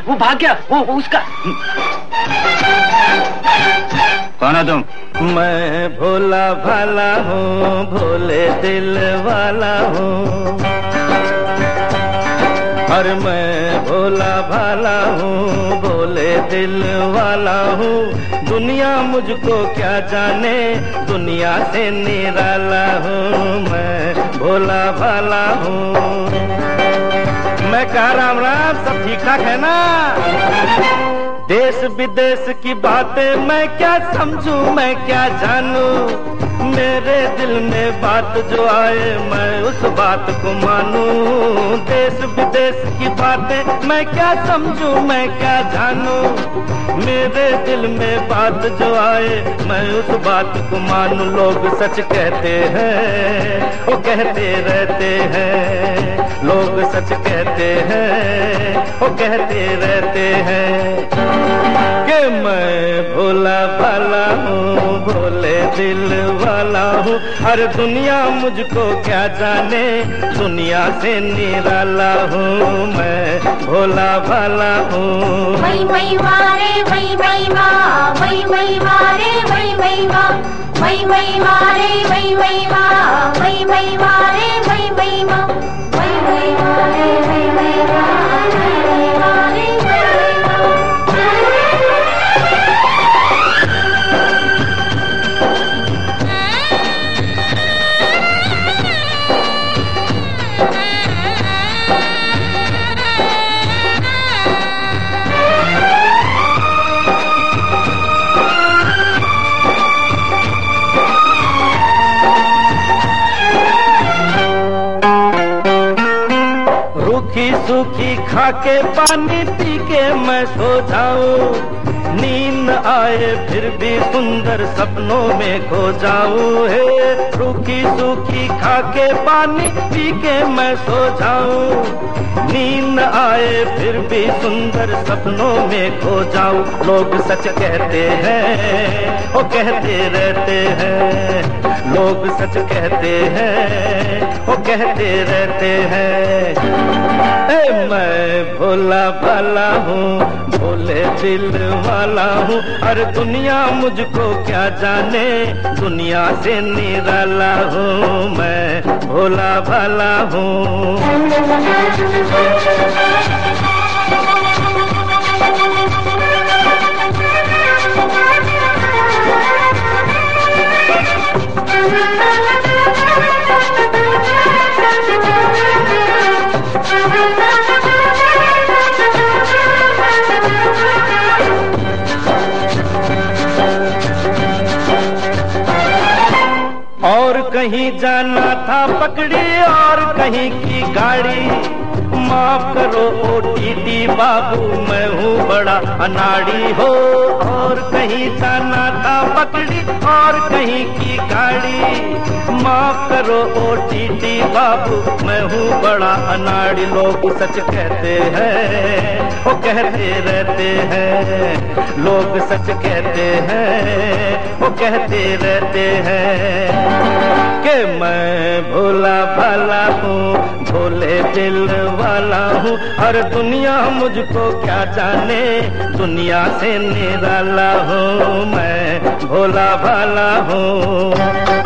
वो भाग गया, वो उसका। कौन हो तुम? मैं भोला भाला हूँ, भोले दिल वाला हूँ। और मैं भोला भाला हूँ, भोले दिल वाला हूँ। दुनिया मुझको क्या जाने, दुनिया से निराला हूँ। मैं भोला भाला हूँ। मैं कहा राम राम, सब ठीक ठाक है ना? देश विदेश की बातें मैं क्या समझूं, मैं क्या जानूं। मेरे दिल में बात जो आए मैं उस बात को मानूं। देश विदेश की बातें मैं क्या समझूं, मैं क्या जानूं। मेरे दिल में बात जो आए मैं उस बात को मानूं। लोग सच कहते हैं, वो कहते रहते हैं। लोग सच कहते हैं, वो कहते रहते हैं कि मैं भोला भाला हूँ, भोले दिल वाला हूँ। हर दुनिया मुझको क्या जाने, दुनिया से निराला हूँ। मैं भोला भाला हूँ। वही वही वारे वही वही वाह, वही वही वारे वही वही वाह, वही वही वारे वही वही वाह, वही वही वारे वही वही वाह, वही वही वारे वही वही वाह, वही वही वारे वही वही वाह। रूखी सूखी खा के पानी पी के मैं सो जाऊं। नींद आए फिर भी सुंदर सपनों में खो जाऊं। हे रूखी सूखी खा के पानी पी के मैं सो जाऊं। नींद आए फिर भी सुंदर सपनों में खो जाऊं। लोग सच कहते हैं, वो कहते रहते हैं। लोग सच कहते हैं, वो कहते रहते हैं। मैं भोला भाला हूँ, भोले दिल वाला हूँ। हर दुनिया मुझको क्या जाने, दुनिया से निराला हूँ। मैं भोला भाला हूँ। और कहीं जाना था पकड़ी और कहीं की गाड़ी। माफ करो ओटीटी बाबू, मैं हूँ बड़ा अनाड़ी हो। और कहीं जाना था पकड़ी और कहीं की गाड़ी। माफ करो ओटीटी बाबू, मैं हूँ बड़ा अनाड़ी। लोग सच कहते हैं, वो कहते रहते हैं। लोग सच कहते हैं, वो कहते रहते हैं कि मैं भोला भाला हूँ, भोले दिल वाला हूँ। हर दुनिया मुझको क्या जाने, दुनिया से निराला हूँ। मैं भोला भाला हूँ।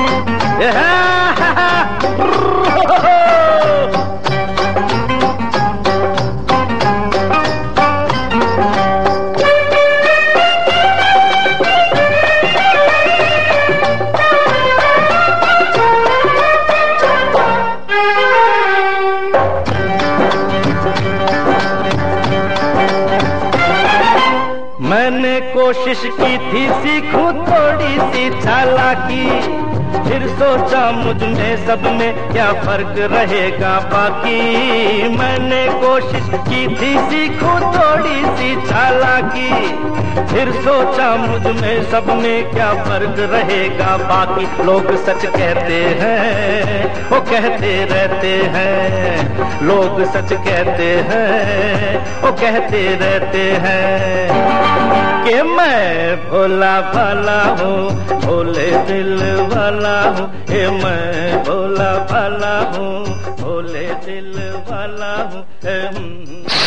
मैंने कोशिश की थी सीखूं थोड़ी सी चालाकी। फिर सोचा मुझ में सब में क्या फर्क रहेगा बाकी। मैंने कोशिश की थी सीखूं थोड़ी सी चालाकी। फिर सोचा मुझ में सब में क्या फर्क रहेगा बाकी। लोग सच कहते हैं, वो कहते रहते हैं। लोग सच कहते हैं, वो कहते रहते हैं कि मैं भोला भाला हूँ, भोले दिल वाला हूँ। ये मैं भोला भाला हूँ, भोले दिल वाला हूँ।